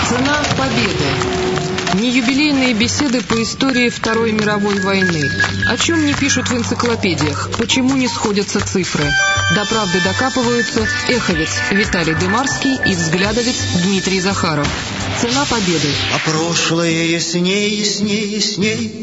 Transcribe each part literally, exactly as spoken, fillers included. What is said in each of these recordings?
Цена победы. Неюбилейные беседы по истории Второй мировой войны. О чем не пишут в энциклопедиях? Почему не сходятся цифры? До правды докапываются эховец Виталий Дымарский и взглядовец Дмитрий Захаров. Цена победы. А прошлое ясней, ясней, ясней.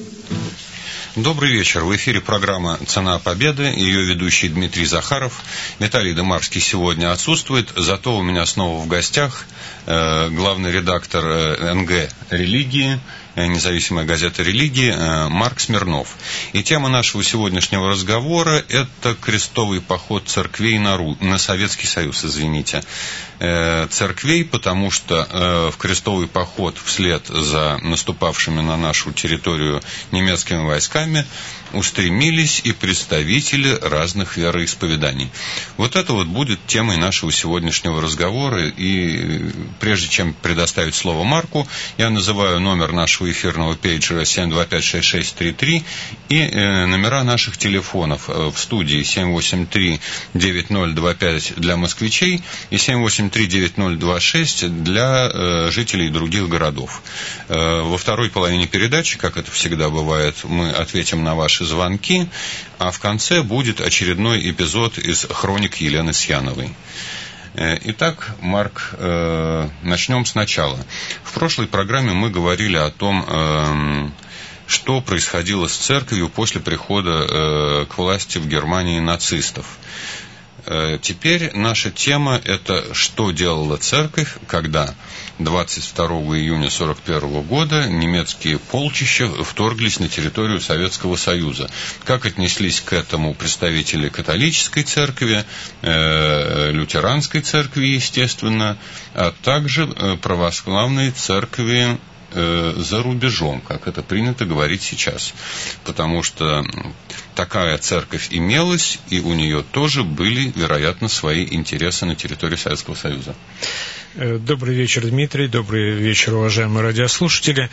Добрый вечер. В эфире программа «Цена победы». Ее ведущий Дмитрий Захаров. Виталий Дымарский сегодня отсутствует, зато у меня снова в гостях э, главный редактор э, эн гэ «Религии», э, независимая газета «Религии» э, Марк Смирнов. И тема нашего сегодняшнего разговора – это крестовый поход церквей на, Ру... на Советский Союз, извините. Э, церквей, потому что э, в крестовый поход вслед за наступавшими на нашу территорию немецкими войсками устремились и представители разных вероисповеданий. Вот это вот будет темой нашего сегодняшнего разговора. И прежде чем предоставить слово Марку, я называю номер нашего эфирного пейджера семь два пять шесть шесть три три и э, номера наших телефонов в студии семь восемь три девять ноль два пять для москвичей и семь восемь три девять ноль два шесть для э, жителей других городов. Э, во второй половине передачи, как это всегда бывает, мы ответим на ваши звонки, а в конце будет очередной эпизод из хроник Елены Сьяновой. Итак, Марк, э, начнем сначала. В прошлой программе мы говорили о том, э, что происходило с церковью после прихода э, к власти в Германии нацистов. Э, теперь наша тема – это что делала церковь, когда двадцать второго июня сорок первого года немецкие полчища вторглись на территорию Советского Союза. Как отнеслись к этому представители католической церкви, э, лютеранской церкви, естественно, а также э, православной церкви э, за рубежом, как это принято говорить сейчас. Потому что такая церковь имелась, и у нее тоже были, вероятно, свои интересы на территории Советского Союза. Добрый вечер, Дмитрий. Добрый вечер, уважаемые радиослушатели.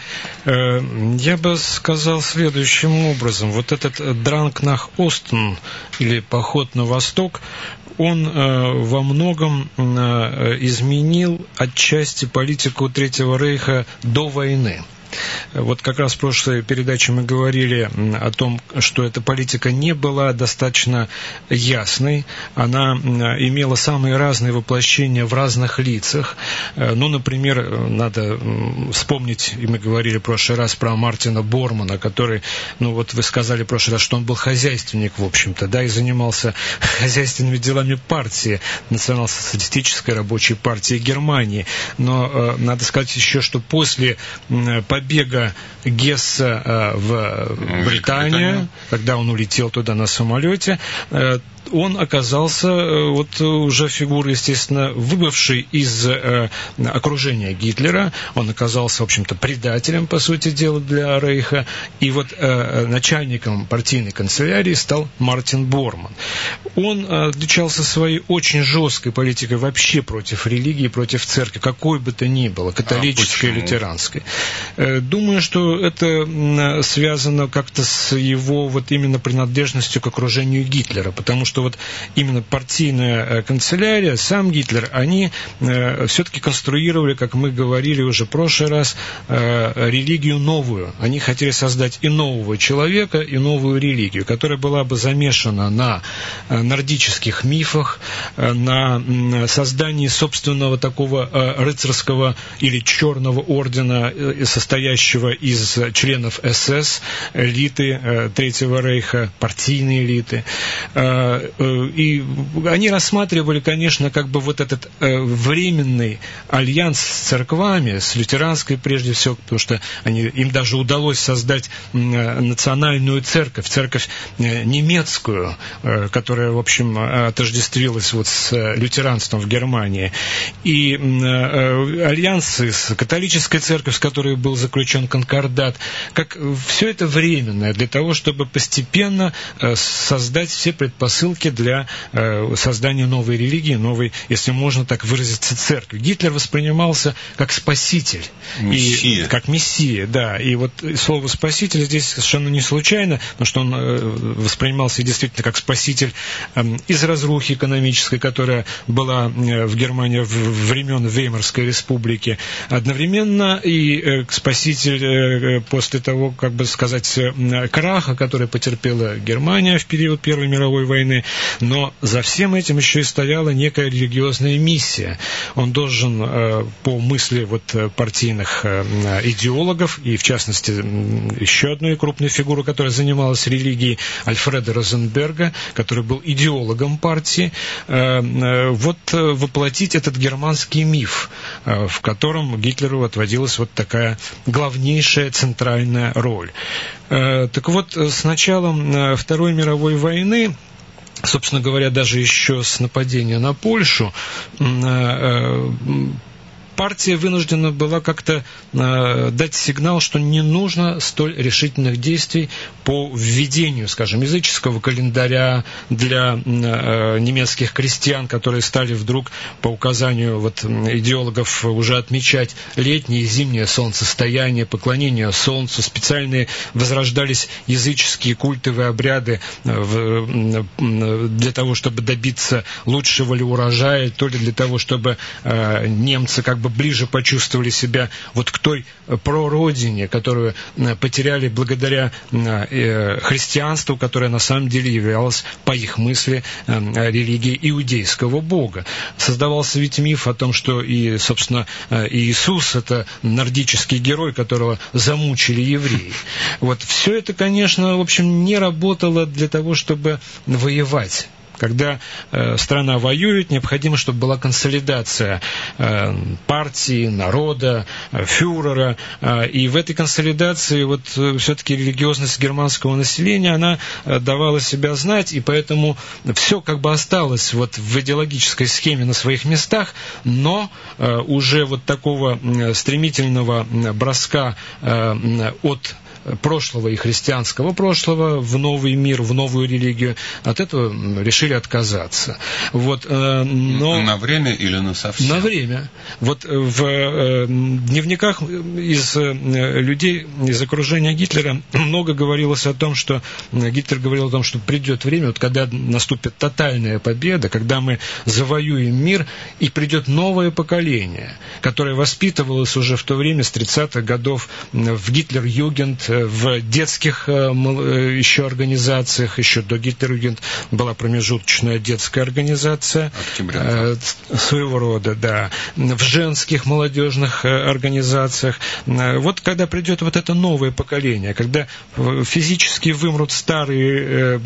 Я бы сказал следующим образом. Вот этот «Дранг нах Остен» или «Поход на восток», он во многом изменил отчасти политику Третьего Рейха до войны. Вот как раз в прошлой передаче мы говорили о том, что эта политика не была достаточно ясной. Она имела самые разные воплощения в разных лицах. Ну, например, надо вспомнить, и мы говорили в прошлый раз про Мартина Бормана, который, ну вот вы сказали в прошлый раз, что он был хозяйственник, в общем-то, да, и занимался хозяйственными делами партии, Национал-социалистической рабочей партии Германии. Но надо сказать еще, что после победы побега Гесса в Британию, когда он улетел туда на самолете, он оказался вот уже фигурой, естественно, выбывшей из э, окружения Гитлера. Он оказался, в общем-то, предателем, по сути дела, для Рейха. И вот э, начальником партийной канцелярии стал Мартин Борман. Он отличался своей очень жесткой политикой вообще против религии, против церкви, какой бы то ни было, католической, а лютеранской. Э, думаю, что это связано как-то с его вот именно принадлежностью к окружению Гитлера, потому что что вот именно партийная канцелярия, сам Гитлер, они э, все-таки конструировали, как мы говорили уже в прошлый раз, э, религию новую. Они хотели создать и нового человека, и новую религию, которая была бы замешана на э, нордических мифах, э, на э, создании собственного такого э, рыцарского или черного ордена, э, состоящего из членов эс эс, элиты э, Третьего Рейха, партийной элиты. Э, И они рассматривали, конечно, как бы вот этот э, временный альянс с церквами, с лютеранской прежде всего, потому что они, им даже удалось создать э, национальную церковь, церковь э, немецкую, э, которая, в общем, отождествилась вот с э, лютеранством в Германии. И э, альянсы с католической церковью, с которой был заключен конкордат, как все это временное, для того, чтобы постепенно создать все предпосылки для создания новой религии, новой, если можно так выразиться, церкви. Гитлер воспринимался как спаситель. Мессия. И, как мессия, да. И вот слово «спаситель» здесь совершенно не случайно, потому что он воспринимался действительно как спаситель из разрухи экономической, которая была в Германии в времен Веймарской республики. Одновременно и спаситель после того, как бы сказать, краха, который потерпела Германия в период Первой мировой войны. Но за всем этим еще и стояла некая религиозная миссия. Он должен, по мысли вот партийных идеологов, и в частности еще одной крупной фигуры, которая занималась религией, Альфреда Розенберга, который был идеологом партии, вот воплотить этот германский миф, в котором Гитлеру отводилась вот такая главнейшая центральная роль. Так вот, с началом Второй мировой войны, собственно говоря, даже еще с нападения на Польшу, партия вынуждена была как-то э, дать сигнал, что не нужно столь решительных действий по введению, скажем, языческого календаря для э, немецких крестьян, которые стали вдруг по указанию вот, идеологов уже отмечать летнее и зимнее солнцестояние, поклонение солнцу, специальные возрождались языческие культовые обряды э, в, для того, чтобы добиться лучшего ли урожая, то ли для того, чтобы э, немцы как бы ближе почувствовали себя вот к той прародине, которую потеряли благодаря христианству, которое на самом деле являлось, по их мысли, религией иудейского бога. Создавался ведь миф о том, что и, собственно, Иисус — это нордический герой, которого замучили евреи. Вот все это, конечно, в общем, не работало для того, чтобы воевать. Когда э, страна воюет, необходимо, чтобы была консолидация э, партии, народа, э, фюрера. Э, и в этой консолидации вот, э, все-таки религиозность германского населения, она э, давала себя знать, и поэтому все как бы осталось вот, в идеологической схеме на своих местах, но э, уже вот такого э, стремительного броска э, от прошлого и христианского прошлого в новый мир, в новую религию, от этого решили отказаться. Вот, но... На время или на совсем? На время. Вот в дневниках из людей, из окружения Гитлера много говорилось о том, что Гитлер говорил о том, что придет время, вот когда наступит тотальная победа, когда мы завоюем мир, и придет новое поколение, которое воспитывалось уже в то время, с тридцатых годов, в Гитлер-Югенд, в детских еще организациях, еще до Гитлер-Югенд была промежуточная детская организация, Октября. Своего рода, да, в женских молодежных организациях. Вот когда придет вот это новое поколение, когда физически вымрут старые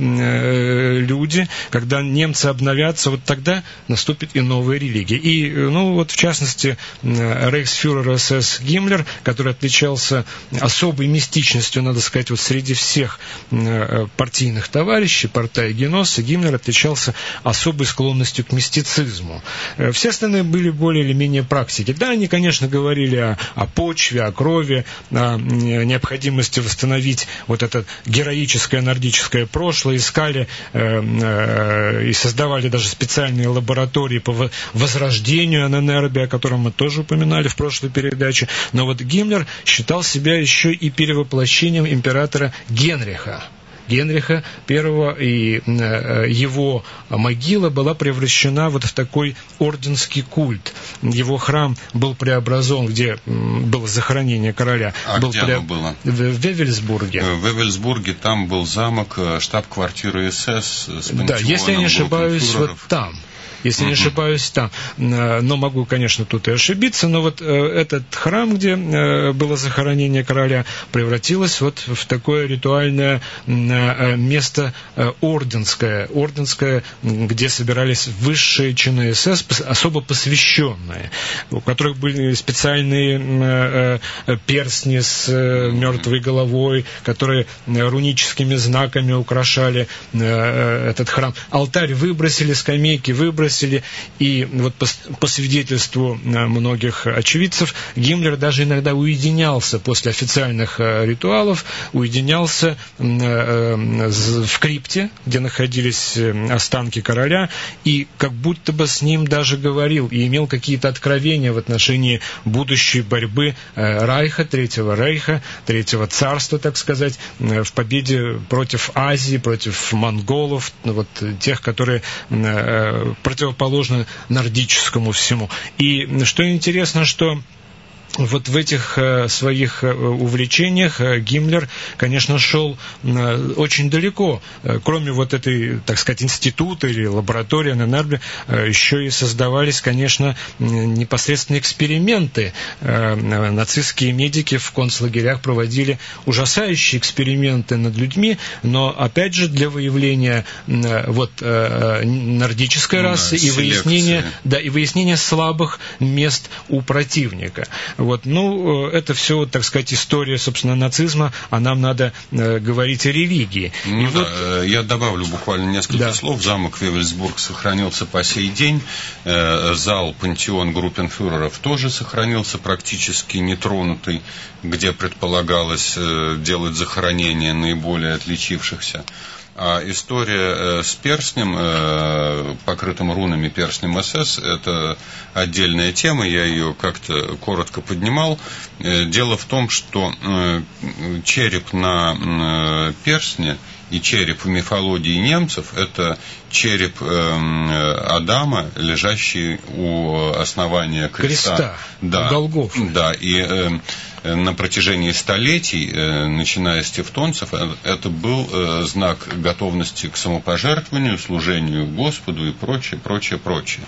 люди, когда немцы обновятся, вот тогда наступит и новая религия. И, ну, вот в частности, рейхсфюрер СС Гиммлер, который отличался особой мистичностью, надо сказать, вот среди всех партийных товарищей, партайгеносса, Гиммлер отличался особой склонностью к мистицизму. Все остальные были более или менее практики. Да, они, конечно, говорили о, о почве, о крови, о необходимости восстановить вот это героическое нордическое прошлое, искали э, э, и создавали даже специальные лаборатории по возрождению Анненербе, о котором мы тоже упоминали в прошлой передаче. Но вот Гиммлер считал себя еще и перевоплощением императора Генриха. Генриха Первого, и э, его могила была превращена вот в такой орденский культ. Его храм был преобразован, где было захоронение короля. А был где пре... оно было? В, в Вевельсбурге. В Вевельсбурге там был замок, штаб-квартира СС с пантеоном. Да, если я не ошибаюсь, вот там. Если не ошибаюсь, там. Но могу, конечно, тут и ошибиться, но вот этот храм, где было захоронение короля, превратилось вот в такое ритуальное место орденское, орденское, где собирались высшие чины СС, особо посвященные. у которых были специальные перстни с мертвой головой, которые руническими знаками украшали этот храм. Алтарь выбросили, скамейки выбросили, и вот по, по свидетельству многих очевидцев, Гиммлер даже иногда уединялся после официальных ритуалов, уединялся в крипте, где находились останки короля, и как будто бы с ним даже говорил и имел какие-то откровения в отношении будущей борьбы Райха, Третьего Рейха, Третьего Царства, так сказать, в победе против Азии, против монголов, вот тех, которые противоположны нордическому всему. И что интересно, что вот в этих э, своих э, увлечениях э, Гиммлер, конечно, шел э, очень далеко. Э, кроме вот этой, так сказать, института или лаборатории на Нербе, э, еще и создавались, конечно, э, непосредственные эксперименты. Э, нацистские медики в концлагерях проводили ужасающие эксперименты над людьми, но, опять же, для выявления э, вот, э, нордической расы, да, и выяснения, да, и выяснения слабых мест у противника. Вот, ну, это все, так сказать, история, собственно, нацизма, а нам надо э, говорить о религии. Ну, и да, вот... Я добавлю буквально несколько да. слов. Замок Вевельсбург сохранился по сей день. Э, зал пантеон группенфюреров тоже сохранился практически нетронутый, где предполагалось э, делать захоронение наиболее отличившихся. А история э, с перстнем, э, покрытым рунами перстнем СС, это отдельная тема, я ее как-то коротко поднимал. Э, дело в том, что э, череп на э, перстне и череп в мифологии немцев — это череп э, Адама, лежащий у основания креста. Креста, да, Голгофы. Да, и э, на протяжении столетий, э, начиная с тевтонцев, это был э, знак готовности к самопожертвованию, служению Господу и прочее, прочее, прочее.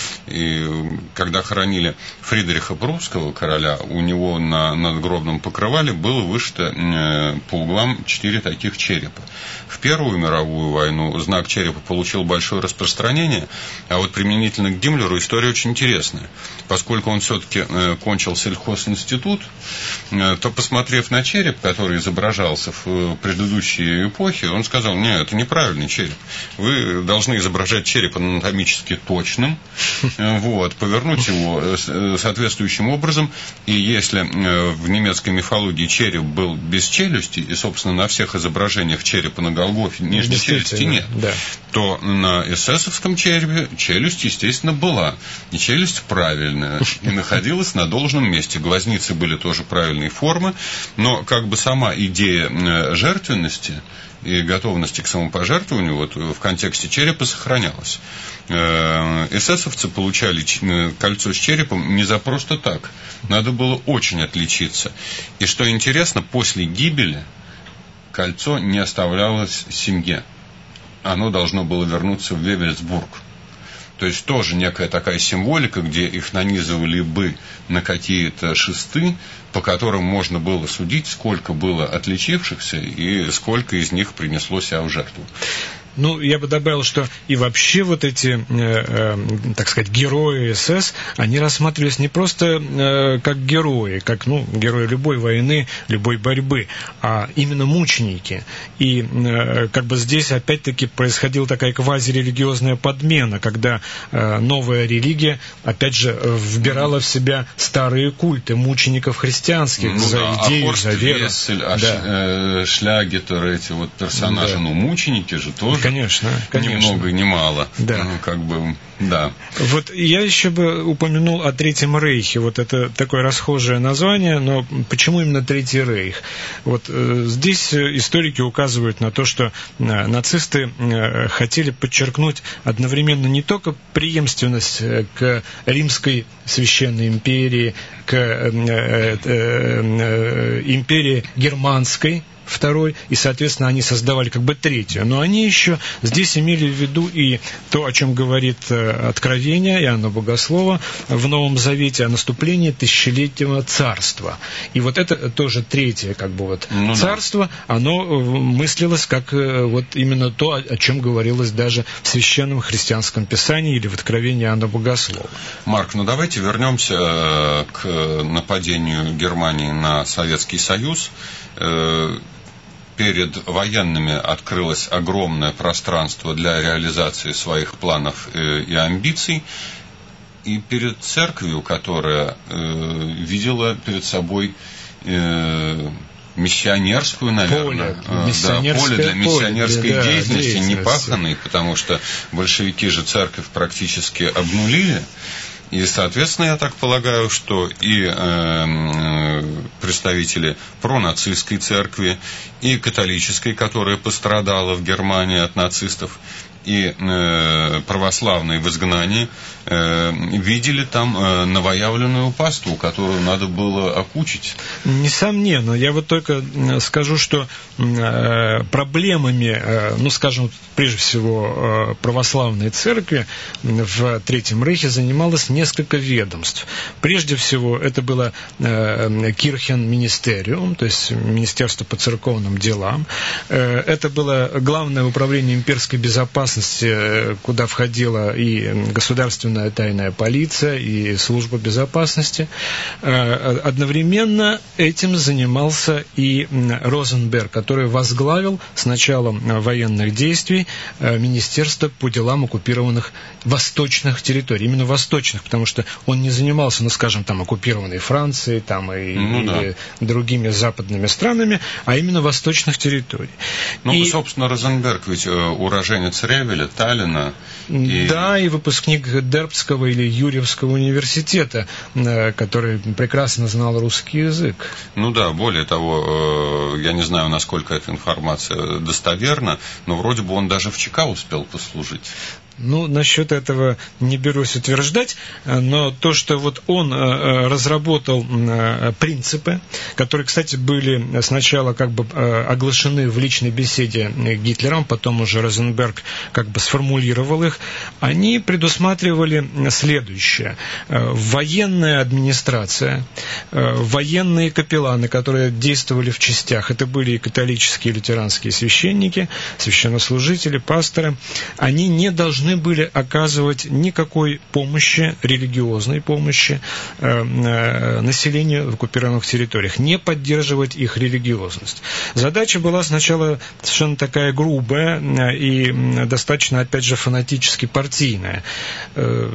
И когда хоронили Фридриха Прусского, короля, у него на надгробном покрывале было вышито э, по углам четыре таких черепа. В Первую мировую войну знак черепа получил большое распространение, а вот применительно к Гиммлеру история очень интересная. Поскольку он все-таки э, кончил сельхозинститут, э, то, посмотрев на череп, который изображался в э, предыдущей эпохе, он сказал: нет, это неправильный череп. Вы должны изображать череп анатомически точным, э, вот, повернуть его э, соответствующим образом, и если э, в немецкой мифологии череп был без челюсти, и, собственно, на всех изображениях черепа на Голгофе нижней челюсти нет, да. то на эсэсовском черепе челюсть, естественно, была. И челюсть правильная, и находилась на должном месте. Глазницы были тоже правильной формы, но как бы сама идея жертвенности и готовности к самопожертвованию вот, в контексте черепа сохранялась. Эсэсовцы получали кольцо с черепом не за просто так. Надо было очень отличиться. И что интересно, после гибели кольцо не оставлялось семье. Оно должно было вернуться в Вевельсбург. То есть тоже некая такая символика, где их нанизывали бы на какие-то шесты, по которым можно было судить, сколько было отличившихся и сколько из них принесло себя в жертву. Ну, я бы добавил, что и вообще вот эти, э, э, так сказать, герои СС, они рассматривались не просто э, как герои, как, ну, герои любой войны, любой борьбы, а именно мученики. И э, как бы здесь опять-таки происходила такая квазирелигиозная подмена, когда э, новая религия, опять же, вбирала в себя старые культы мучеников христианских, ну, за да, идею, а за веру. Вессель, а да. э, Шлягетер, эти вот персонажи, да. ну, мученики же тоже. Конечно, конечно. Ни много, ни мало. Да. Ну, как бы, да. Вот я еще бы упомянул о Третьем Рейхе. Вот это такое расхожее название, но почему именно Третий Рейх? Вот э, здесь историки указывают на то, что э, нацисты э, хотели подчеркнуть одновременно не только преемственность э, к Римской Священной империи, к э, э, э, э, империи германской, второй, и, соответственно, они создавали как бы третью. Но они еще здесь имели в виду и то, о чем говорит Откровение Иоанна Богослова в Новом Завете о наступлении тысячелетнего царства. И вот это тоже третье как бы вот ну, царство, да. Оно мыслилось как вот именно то, о чем говорилось даже в Священном Христианском Писании или в Откровении Иоанна Богослова. Марк, ну давайте вернемся к нападению Германии на Советский Союз. Перед военными открылось огромное пространство для реализации своих планов и амбиций, и перед церковью, которая видела перед собой миссионерскую, наверное, поле, да, поле для миссионерской поле, деятельности, да, непаханной, потому что большевики же церковь практически обнулили. И, соответственно, я так полагаю, что и э, представители пронацистской церкви, и католической, которая пострадала в Германии от нацистов, и э, православные в изгнании, э, видели там э, новоявленную паству, которую надо было окучить. Несомненно. Я вот только скажу, что э, проблемами, э, ну, скажем, прежде всего, э, православной церкви в Третьем Рейхе занималось несколько ведомств. Прежде всего, это было э, Кирхен-министериум, то есть Министерство по церковным делам. Э, это было Главное управление имперской безопасности, куда входила и государственная тайная полиция, и служба безопасности. Одновременно этим занимался и Розенберг, который возглавил с началом военных действий Министерство по делам оккупированных восточных территорий. Именно восточных, потому что он не занимался, ну, скажем, там, оккупированной Францией, там, и, ну, или да. другими западными странами, а именно восточных территорий. Ну, и... собственно, Розенберг ведь уроженец Ревеля, Таллина. И... Да, и выпускник Дербцкого или Юрьевского университета, который прекрасно знал русский язык. Ну да, более того, я не знаю, насколько эта информация достоверна, но вроде бы он даже в ЧК успел послужить. Ну, насчет этого не берусь утверждать, но то, что вот он разработал принципы, которые, кстати, были сначала как бы оглашены в личной беседе Гитлером, потом уже Розенберг как бы сформулировал их, они предусматривали следующее. Военная администрация, военные капелланы, которые действовали в частях, это были и католические, и лютеранские священники, священнослужители, пасторы, они не должны были оказывать никакой помощи, религиозной помощи э, э, населению в оккупированных территориях, не поддерживать их религиозность. Задача была сначала совершенно такая грубая э, и достаточно, опять же, фанатически партийная. Э,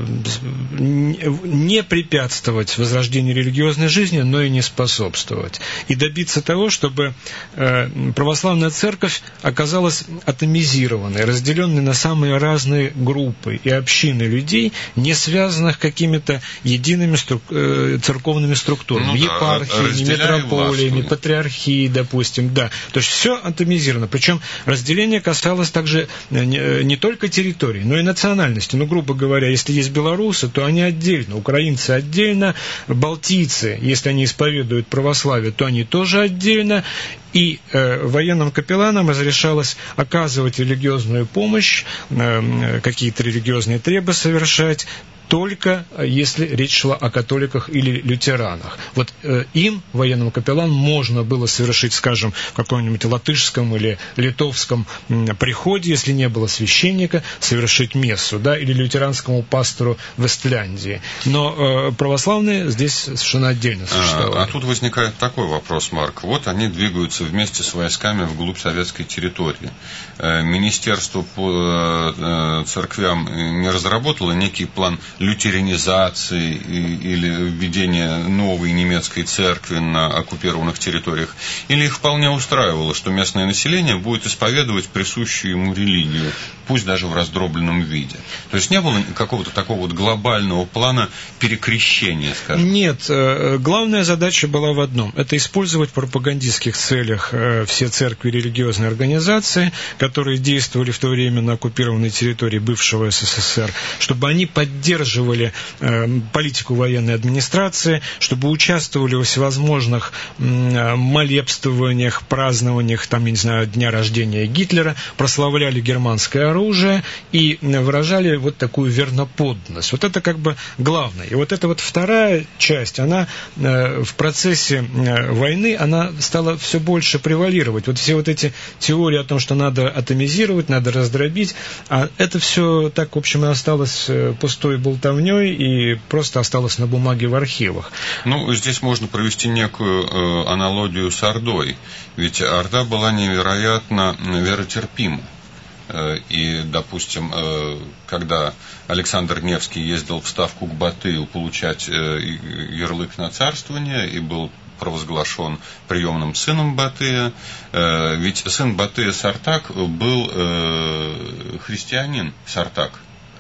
не препятствовать возрождению религиозной жизни, но и не способствовать. И добиться того, чтобы э, православная церковь оказалась атомизированной, разделенной на самые разные группы и общины людей, не связанных какими-то едиными струк... церковными структурами, ну, епархиями, да, метрополиями, патриархией, допустим, да. То есть все атомизировано. Причем разделение касалось также не, не только территорий, но и национальности. Ну, грубо говоря, если есть белорусы, то они отдельно, украинцы отдельно, балтийцы, если они исповедуют православие, то они тоже отдельно. И э, военным капелланам разрешалось оказывать религиозную помощь, э, какие-то религиозные требы совершать, только если речь шла о католиках или лютеранах. Вот э, им, военным капелланам, можно было совершить, скажем, в каком-нибудь латышском или литовском м, приходе, если не было священника, совершить мессу, да, или лютеранскому пастору в Эстляндии. Но э, православные здесь совершенно отдельно существовали. А, а тут возникает такой вопрос, Марк. Вот они двигаются вместе с войсками вглубь советской территории. Э, Министерство по э, церквям не разработало некий план лютеранизации или введения новой немецкой церкви на оккупированных территориях? Или их вполне устраивало, что местное население будет исповедовать присущую ему религию, пусть даже в раздробленном виде? То есть не было какого-то такого вот глобального плана перекрещения, скажем? Нет. Главная задача была в одном. Это использовать в пропагандистских целях все церкви и религиозные организации, которые действовали в то время на оккупированной территории бывшего СССР, чтобы они поддерживали поддерживали политику военной администрации, чтобы участвовали во всевозможных молебствованиях, празднованиях, там, я не знаю, дня рождения Гитлера, прославляли германское оружие и выражали вот такую верноподданность. Вот это как бы главное. И вот эта вот вторая часть, она в процессе войны, она стала все больше превалировать. Вот все вот эти теории о том, что надо атомизировать, надо раздробить, а это все так, в общем, и осталось пустой болтовней и просто осталось на бумаге в архивах. Ну, здесь можно провести некую э, аналогию с Ордой. Ведь Орда была невероятно веротерпима. И, допустим, когда Александр Невский ездил в Ставку к Батыю получать ярлык на царствование и был провозглашен приемным сыном Батыя, ведь сын Батыя Сартак был христианин Сартак.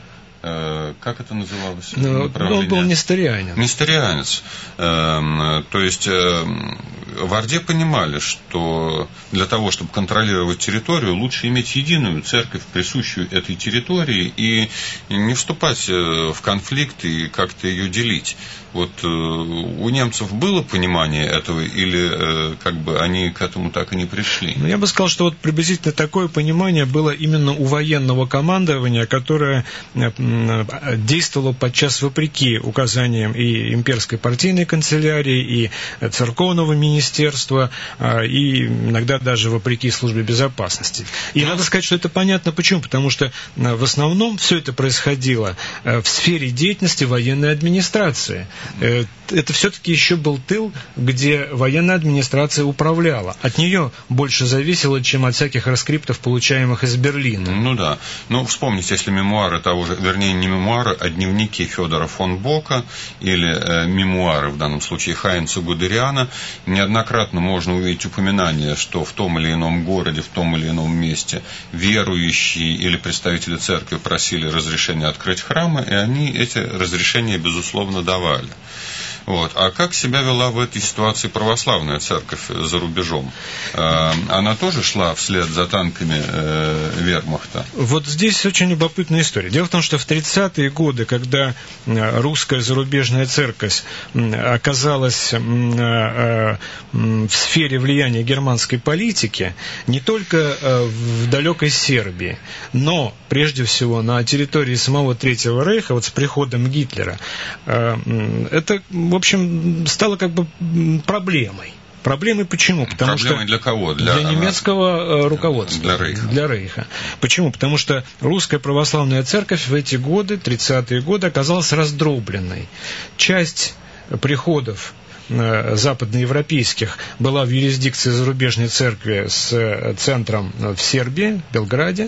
Как это называлось? Ну, он был несторианин. Несторианец. То есть в Орде понимали, что для того, чтобы контролировать территорию, лучше иметь единую церковь, присущую этой территории, и не вступать в конфликт и как-то ее делить. Вот у немцев было понимание этого, или как бы они к этому так и не пришли? Ну, я бы сказал, что вот приблизительно такое понимание было именно у военного командования, которое действовало подчас вопреки указаниям и имперской партийной канцелярии, и церковного министерства, и иногда даже вопреки службе безопасности. И надо сказать, что это понятно почему, потому что в основном все это происходило в сфере деятельности военной администрации. Это все-таки еще был тыл, где военная администрация управляла. От нее больше зависело, чем от всяких раскриптов, получаемых из Берлина. Ну да. Ну, вспомните, если мемуары того же, вернее, не мемуары, а дневники Федора фон Бока или э, мемуары, в данном случае, Хайнца Гудериана, неоднократно можно увидеть упоминание, что в том или ином городе, в том или ином месте верующие или представители церкви просили разрешения открыть храмы, и они эти разрешения, безусловно, давали. Вот. А как себя вела в этой ситуации православная церковь за рубежом? Она тоже шла вслед за танками вермахта? Вот здесь очень любопытная история. Дело в том, что в тридцатые годы, когда русская зарубежная церковь оказалась в сфере влияния германской политики, не только в далекой Сербии, но прежде всего на территории самого Третьего Рейха, вот с приходом Гитлера, это, в общем, стало как бы проблемой. Проблемой почему? Потому Проблемой что для кого? Для, для немецкого руководства. Для Рейха. Для Рейха. Почему? Потому что русская православная церковь в эти годы, тридцатые годы, оказалась раздробленной. Часть приходов западноевропейских была в юрисдикции зарубежной церкви с центром в Сербии, в Белграде.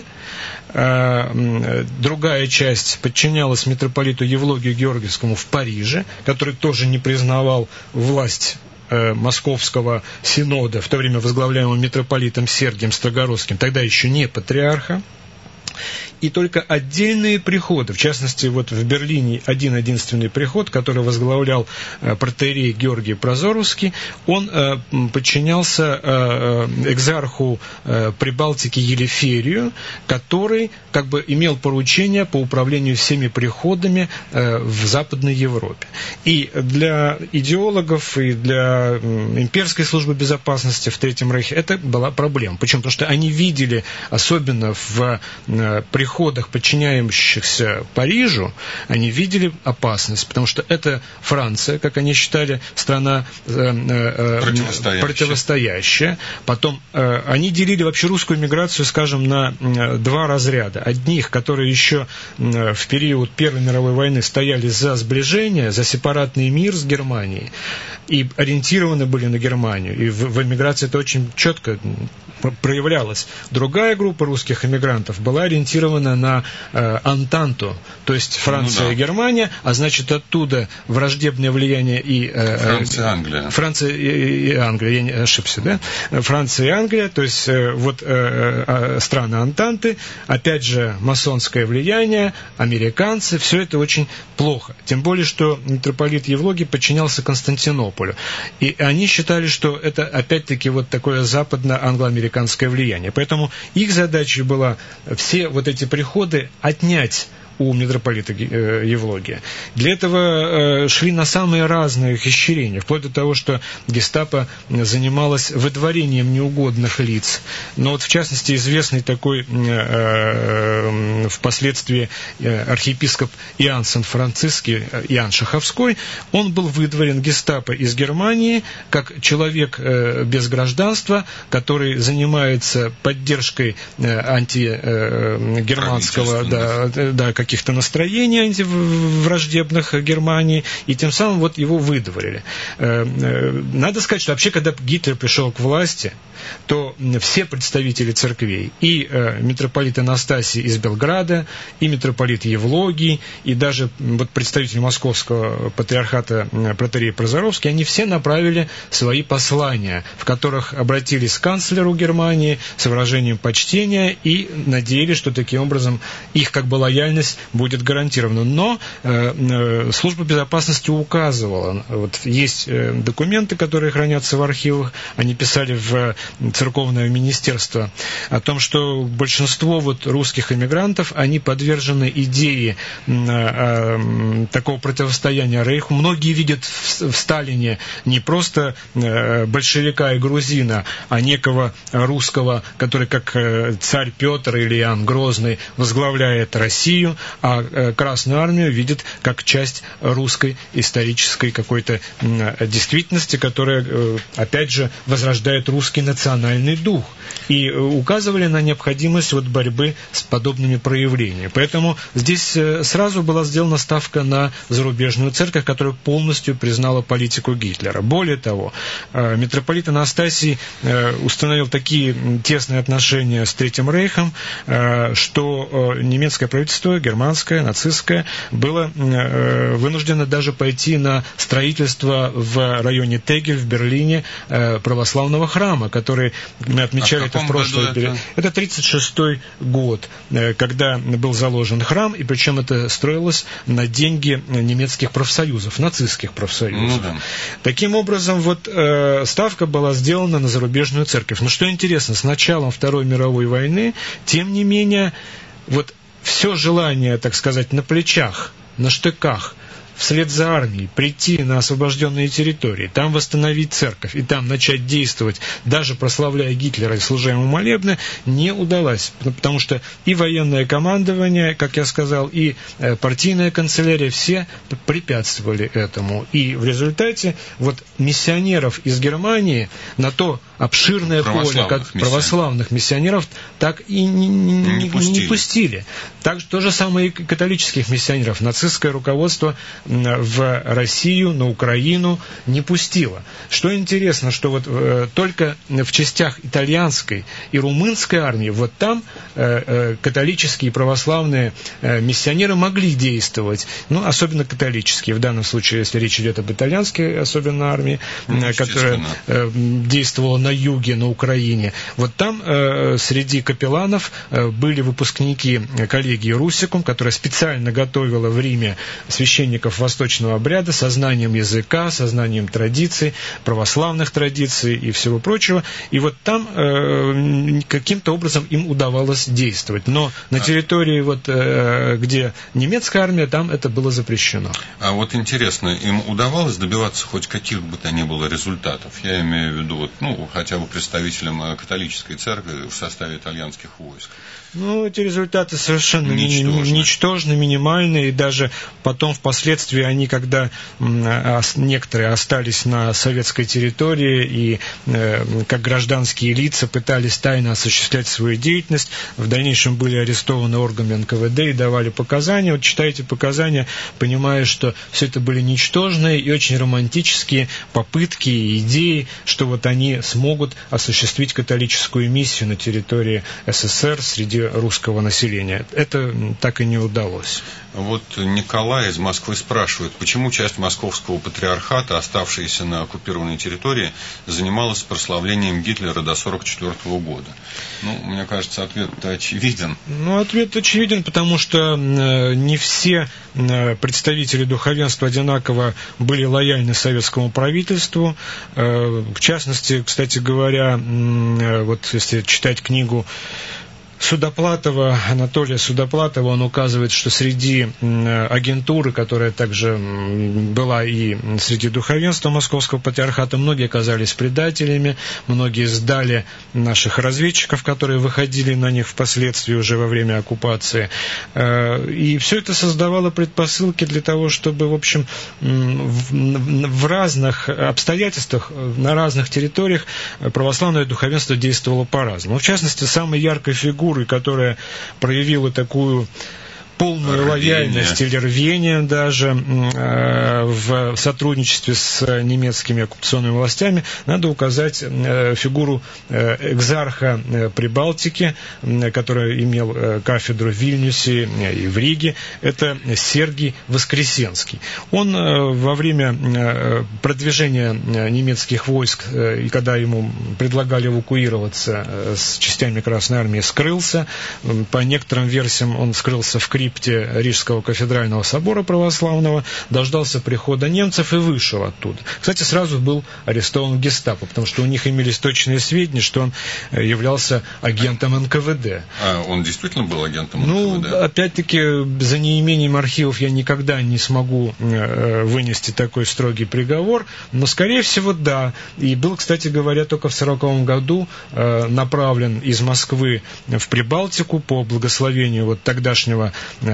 Другая часть подчинялась митрополиту Евлогию Георгиевскому в Париже, который тоже не признавал власть Московского синода, в то время возглавляемого митрополитом Сергием Строгородским, тогда еще не патриарха. И только отдельные приходы, в частности, вот в Берлине один единственный приход, который возглавлял э, протоиерей Георгий Прозоровский, он э, подчинялся э, экзарху э, Прибалтики Елеферию, который как бы имел поручение по управлению всеми приходами э, в Западной Европе. И для идеологов, и для э, имперской службы безопасности в Третьем Рейхе это была проблема. Почему? Потому что они видели, особенно в э, приходах, подчиняющихся Парижу, они видели опасность, потому что это Франция, как они считали, страна э, э, противостоящая. противостоящая. Потом э, они делили вообще русскую миграцию, скажем, на э, два разряда. Одних, которые еще э, в период Первой мировой войны стояли за сближение, за сепаратный мир с Германией и ориентированы были на Германию. И в, в эмиграции это очень четко проявлялось. Другая группа русских эмигрантов была ориентирована на э, Антанту, то есть Франция ну, да. и Германия, а значит оттуда враждебное влияние и... Э, Франция и Англия. Франция и, и Англия, я не ошибся, да? Франция и Англия, то есть э, вот э, э, страны Антанты, опять же масонское влияние, американцы, все это очень плохо. Тем более, что митрополит Евлогий подчинялся Константинополю. И они считали, что это опять-таки вот такое западно-англо-американское влияние. Поэтому их задачей была все вот эти приходы отнять у митрополита Евлогия. Для этого шли на самые разные ухищрения, вплоть до того, что гестапо занималось выдворением неугодных лиц. Но вот в частности известный такой впоследствии архиепископ Иоанн Сан-Франциский, Иоанн Шаховской, он был выдворен гестапо из Германии как человек без гражданства, который занимается поддержкой антигерманского, да, да, каких-то настроений антивраждебных Германии, и тем самым вот его выдворили. Надо сказать, что вообще, когда Гитлер пришел к власти, то все представители церквей, и митрополит Анастасий из Белграда, и митрополит Евлогий, и даже вот представитель московского патриархата протоиерей Прозоровский, они все направили свои послания, в которых обратились к канцлеру Германии с выражением почтения и надеялись, что таким образом их как бы лояльность будет гарантирована. Но э, э, служба безопасности указывала, вот есть э, документы, которые хранятся в архивах, они писали в церковное министерство о том, что большинство вот русских эмигрантов, они подвержены идее э, э, такого противостояния Рейху. Многие видят в, в Сталине не просто э, большевика и грузина, а некого русского, который как э, царь Петр или Иоанн Грозный возглавляет Россию, а э, Красную Армию видит как часть русской исторической какой-то э, действительности, которая, э, опять же, возрождает русский национальный дух. И э, указывали на необходимость вот борьбы с подобными проявлениями. Поэтому здесь э, сразу была сделана ставка на зарубежную церковь, которая полностью признала политику Гитлера. Более того, э, митрополит Анастасий э, установил такие тесные отношения с Третьим Рейхом, э, что э, немецкое правительство, германское, нацистское, было э, вынуждено даже пойти на строительство в районе Тегель в Берлине э, православного храма, который мы отмечали а это в прошлый это? период. Это тридцать шестой год, э, когда был заложен храм, и причем это строилось на деньги немецких профсоюзов, нацистских профсоюзов. Ну, да. Таким образом, вот э, ставка была сделана на зарубежную церковь. Но что интересно, с началом Второй мировой войны, тем не менее, вот все желание, так сказать, на плечах, на штыках, вслед за армией прийти на освобожденные территории, там восстановить церковь и там начать действовать, даже прославляя Гитлера и служа ему молебны, не удалось. Потому что и военное командование, как я сказал, и партийная канцелярия, все препятствовали этому. И в результате вот миссионеров из Германии на то обширное поле как православных миссионеров так и не, не, не, пустили. не пустили. Так, то же самое и католических миссионеров. Нацистское руководство в Россию, на Украину не пустило. Что интересно, что вот э, только в частях итальянской и румынской армии, вот там э, э, католические и православные э, миссионеры могли действовать, ну, особенно католические, в данном случае, если речь идет об итальянской особенно армии, ну, э, которая э, действовала на юге, на Украине. Вот там э, среди капелланов э, были выпускники коллегии Русикум, которая специально готовила в Риме священников восточного обряда со знанием языка, со знанием традиций, православных традиций и всего прочего. И вот там э, каким-то образом им удавалось действовать. Но на территории, вот, э, где немецкая армия, там это было запрещено. А вот интересно, им удавалось добиваться хоть каких бы то ни было результатов? Я имею в виду, вот, ну, хотя бы представителям католической церкви в составе итальянских войск. Ну, эти результаты совершенно ничтожны, ничтожны минимальны, и даже потом впоследствии они, когда некоторые остались на советской территории и как гражданские лица пытались тайно осуществлять свою деятельность, в дальнейшем были арестованы органами эн ка вэ дэ и давали показания. Вот читаете показания, понимая, что все это были ничтожные и очень романтические попытки и идеи, что вот они смогут осуществить католическую миссию на территории эс эс эр среди русского населения. Это так и не удалось. Вот Николай из Москвы спрашивает, почему часть московского патриархата, оставшаяся на оккупированной территории, занималась прославлением Гитлера до сорок четвёртого года? Ну, мне кажется, ответ очевиден. Ну, ответ очевиден, потому что не все представители духовенства одинаково были лояльны советскому правительству. В частности, кстати говоря, вот если читать книгу Судоплатова, Анатолия Судоплатова, он указывает, что среди агентуры, которая также была и среди духовенства Московского патриархата, многие оказались предателями, многие сдали наших разведчиков, которые выходили на них впоследствии уже во время оккупации. И все это создавало предпосылки для того, чтобы, в общем, в разных обстоятельствах, на разных территориях православное духовенство действовало по-разному. В частности, самой яркой фигурой, которая проявила такую полную рвение. лояльность или рвение даже э, в сотрудничестве с немецкими оккупационными властями, надо указать э, фигуру э, экзарха э, Прибалтики, э, который имел э, кафедру в Вильнюсе э, и в Риге. Это Сергий Воскресенский. Он э, во время э, продвижения э, немецких войск, э, и когда ему предлагали эвакуироваться э, с частями Красной Армии, скрылся. По некоторым версиям он скрылся в крипте Рижского кафедрального собора православного, дождался прихода немцев и вышел оттуда. Кстати, сразу был арестован в гестапо, потому что у них имелись точные сведения, что он являлся агентом эн ка вэ дэ. А он действительно был агентом ну, эн ка вэ дэ? Ну, опять-таки, за неимением архивов я никогда не смогу вынести такой строгий приговор, но, скорее всего, да. И был, кстати говоря, только в сороковом году направлен из Москвы в Прибалтику по благословению вот тогдашнего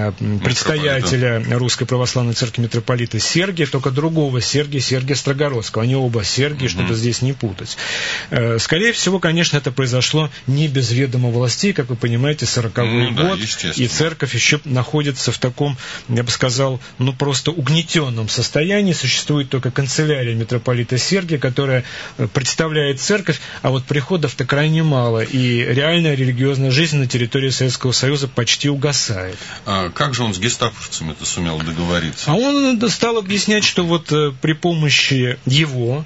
предстоятеля Русской Православной Церкви митрополита Сергия, только другого Сергия, Сергия Строгородского. Они оба Сергии, mm-hmm. чтобы здесь не путать. Скорее всего, конечно, это произошло не без ведома властей, как вы понимаете, сороковой ну, год, да, и церковь еще находится в таком, я бы сказал, ну просто угнетенном состоянии. Существует только канцелярия митрополита Сергия, которая представляет церковь, а вот приходов-то крайне мало, и реальная религиозная жизнь на территории Советского Союза почти угасает. А как же он с гестаповцами-то сумел договориться? А он стал объяснять, что вот при помощи его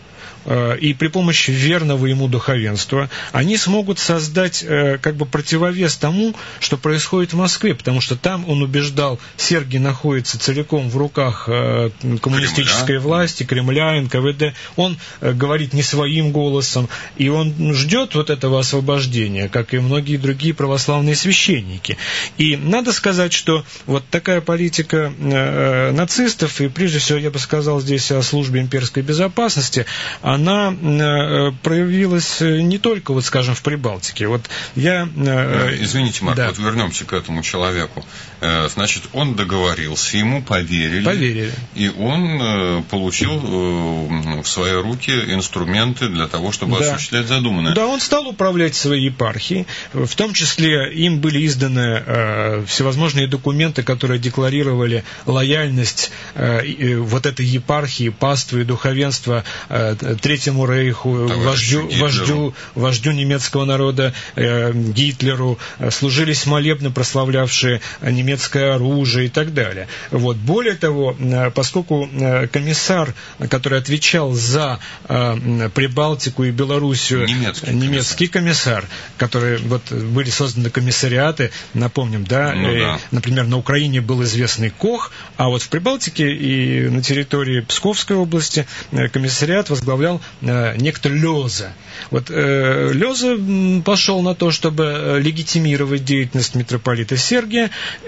и при помощи верного ему духовенства они смогут создать как бы противовес тому, что происходит в Москве, потому что там, он убеждал, Сергий находится целиком в руках коммунистической Кремля. власти, Кремля, эн ка вэ дэ. Он говорит не своим голосом, и он ждет вот этого освобождения, как и многие другие православные священники. И надо сказать, что вот такая политика нацистов, и прежде всего я бы сказал здесь о службе имперской безопасности, она э, проявилась не только, вот, скажем, в Прибалтике. Вот я... Э, Извините, Марк, да. вот вернемся к этому человеку. Э, значит, он договорился, ему поверили. Поверили. И он э, получил э, в свои руки инструменты для того, чтобы да. осуществлять задуманное. Да, он стал управлять своей епархией. В том числе им были изданы э, всевозможные документы, которые декларировали лояльность э, вот этой епархии, паствы и духовенства э, Третьему Рейху, вождю, вождю, вождю немецкого народа э, Гитлеру, служились молебны, прославлявшие немецкое оружие и так далее. Вот. Более того, поскольку комиссар, который отвечал за э, Прибалтику и Белоруссию, немецкий, немецкий комиссар, которые вот, были созданы комиссариаты, напомним, да, ну, э, да, например, на Украине был известный Кох, а вот в Прибалтике и на территории Псковской области комиссариат возглавлял некто Лёза. Вот э, Лёза пошел на то, чтобы легитимировать деятельность митрополита Сергия.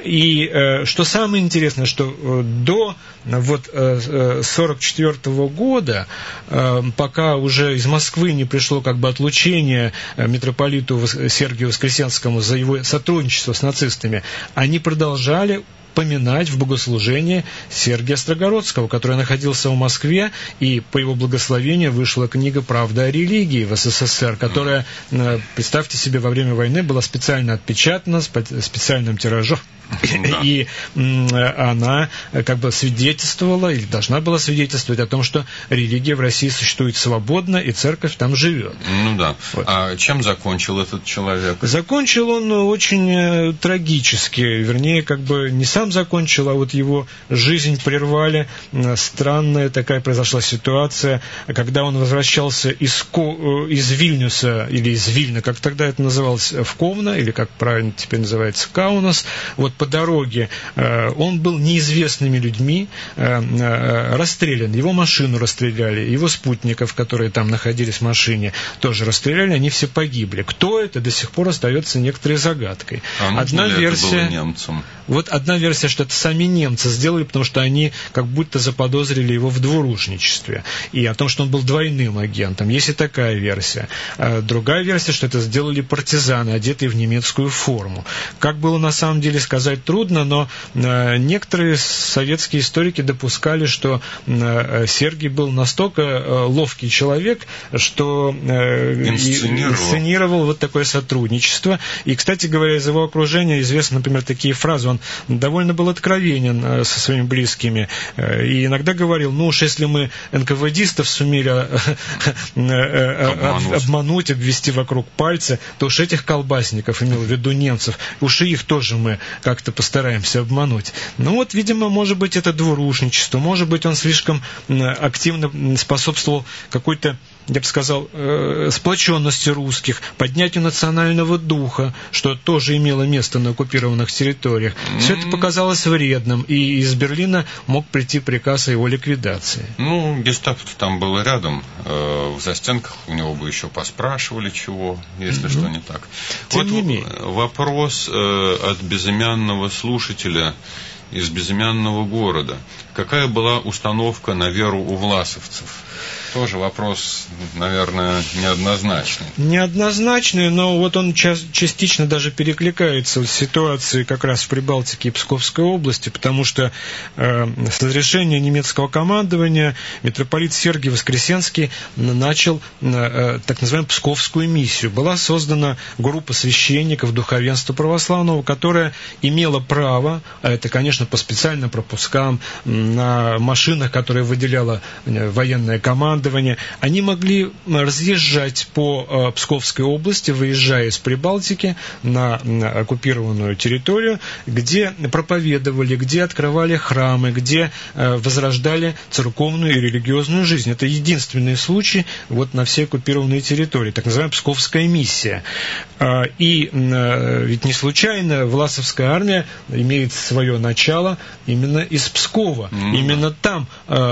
И э, что самое интересное, что э, до вот, э, сорок четвёртого года, э, пока уже из Москвы не пришло как бы отлучение э, митрополиту Сергию Воскресенскому за его сотрудничество с нацистами, они продолжали поминать в богослужении Сергия Строгородского, который находился в Москве, и по его благословению вышла книга «Правда о религии» в эс эс эс эр, которая, представьте себе, во время войны была специально отпечатана, специальным тиражом. Да. И она как бы свидетельствовала, или должна была свидетельствовать о том, что религия в России существует свободно, и церковь там живет. Ну да. Вот. А чем закончил этот человек? Закончил он очень трагически, вернее, как бы не самым там закончил, а вот его жизнь прервали. Странная такая произошла ситуация, когда он возвращался из, Ко... из Вильнюса, или из Вильна, как тогда это называлось, в Ковна, или как правильно теперь называется, Каунас. Вот по дороге он был неизвестными людьми расстрелян. Его машину расстреляли, его спутников, которые там находились в машине, тоже расстреляли, они все погибли. Кто это, до сих пор остается некоторой загадкой. А одна версия, это было немцам? Вот одна версия, что это сами немцы сделали, потому что они как будто заподозрили его в двурушничестве и о том, что он был двойным агентом. Есть и такая версия. А другая версия, что это сделали партизаны, одетые в немецкую форму. Как было на самом деле сказать трудно, но некоторые советские историки допускали, что Сергий был настолько ловкий человек, что инсценировал. инсценировал вот такое сотрудничество. И, кстати говоря, из его окружения известны, например, такие фразы. Он довольно был откровенен со своими близкими. И иногда говорил, ну уж если мы эн ка вэ дистов сумели обмануть. обмануть, обвести вокруг пальца, то уж этих колбасников, имел в виду немцев, уж и их тоже мы как-то постараемся обмануть. Ну вот, видимо, может быть, это двурушничество, может быть, он слишком активно способствовал какой-то, я бы сказал, э, сплоченности русских, поднятию национального духа, что тоже имело место на оккупированных территориях. Mm-hmm. Все это показалось вредным, и из Берлина мог прийти приказ о его ликвидации. Ну, гестапо там было рядом, э, в застенках у него бы еще поспрашивали чего, если mm-hmm. что не так. Тем вот не менее. Вопрос э, от безымянного слушателя из безымянного города. Какая была установка на веру у власовцев? Тоже вопрос, наверное, неоднозначный. Неоднозначный, но вот он частично даже перекликается с ситуацией как раз в Прибалтике и Псковской области, потому что э, с разрешения немецкого командования митрополит Сергий Воскресенский начал э, так называемую Псковскую миссию. Была создана группа священников духовенства православного, которая имела право, а это, конечно, по специальным пропускам, на машинах, которые выделяла военная команда, они могли разъезжать по Псковской области, выезжая из Прибалтики на оккупированную территорию, где проповедовали, где открывали храмы, где возрождали церковную и религиозную жизнь. Это единственный случай вот на всей оккупированной территории, так называемая Псковская миссия. И ведь не случайно Власовская армия имеет свое начало именно из Пскова. Mm-hmm. Именно там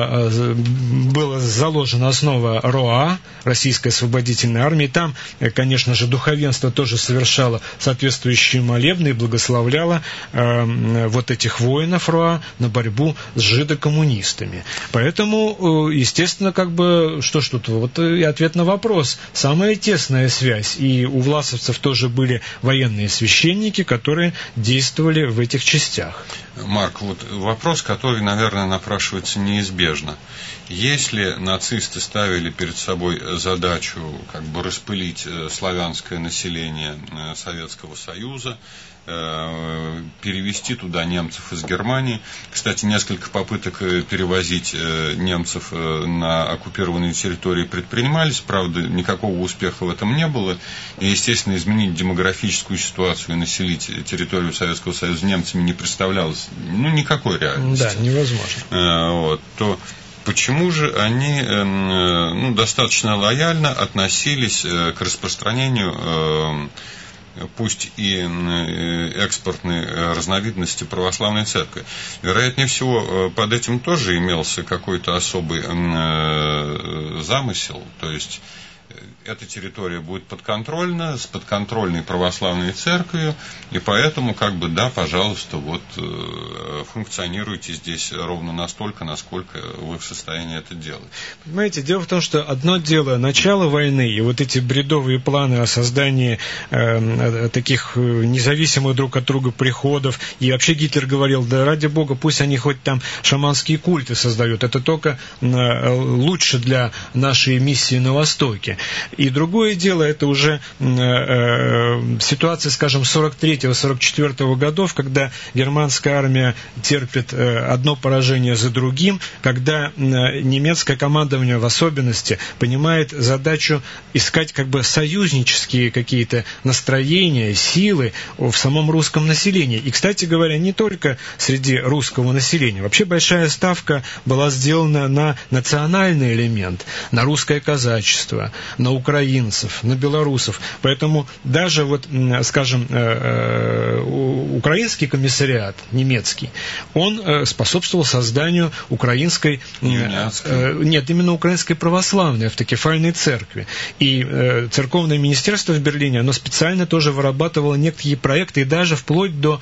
было заложено основа РОА, Российской освободительной армии. Там, конечно же, духовенство тоже совершало соответствующие молебны и благословляло э, вот этих воинов РОА на борьбу с жидокоммунистами. Поэтому, э, естественно, как бы, что ж тут, вот и ответ на вопрос. Самая тесная связь. И у власовцев тоже были военные священники, которые действовали в этих частях. Марк, вот вопрос, который, наверное, напрашивается неизбежно. Если нацисты ставили перед собой задачу как бы распылить славянское население Советского Союза, перевести туда немцев из Германии. Кстати, несколько попыток перевозить немцев на оккупированные территории предпринимались, правда, никакого успеха в этом не было. И, естественно, изменить демографическую ситуацию и населить территорию Советского Союза немцами не представлялось, ну, никакой реальности. Да, невозможно. Вот, то почему же они ну, достаточно лояльно относились к распространению пусть и экспортной разновидности православной церкви? Вероятнее всего, под этим тоже имелся какой-то особый замысел, то есть эта территория будет подконтрольна, с подконтрольной православной церковью, и поэтому, как бы, да, пожалуйста, вот, функционируйте здесь ровно настолько, насколько вы в состоянии это делать. Понимаете, дело в том, что одно дело начало войны, и вот эти бредовые планы о создании э, таких независимых друг от друга приходов, и вообще Гитлер говорил, да ради бога, пусть они хоть там шаманские культы создают, это только э, лучше для нашей миссии на Востоке. Америки. И другое дело, это уже ситуация, скажем, сорок третьего — сорок четвёртого годов, когда германская армия терпит одно поражение за другим, когда немецкое командование в особенности понимает задачу искать как бы союзнические какие-то настроения, силы в самом русском населении. И, кстати говоря, не только среди русского населения. Вообще большая ставка была сделана на национальный элемент, на русское казачество, на украинцев, на белорусов. Поэтому даже вот, скажем, украинский комиссариат, немецкий, он способствовал созданию украинской... Юниатской. Нет, именно украинской православной автокефальной церкви. И церковное министерство в Берлине, оно специально тоже вырабатывало некие проекты, и даже вплоть до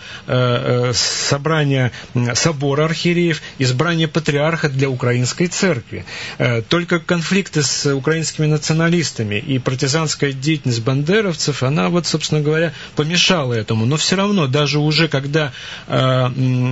собрания собора архиереев, избрания патриарха для украинской церкви. Только конфликты с украинскими националистами и партизанская деятельность бандеровцев, она вот, собственно говоря, помешала этому. Но все равно, даже уже когда э,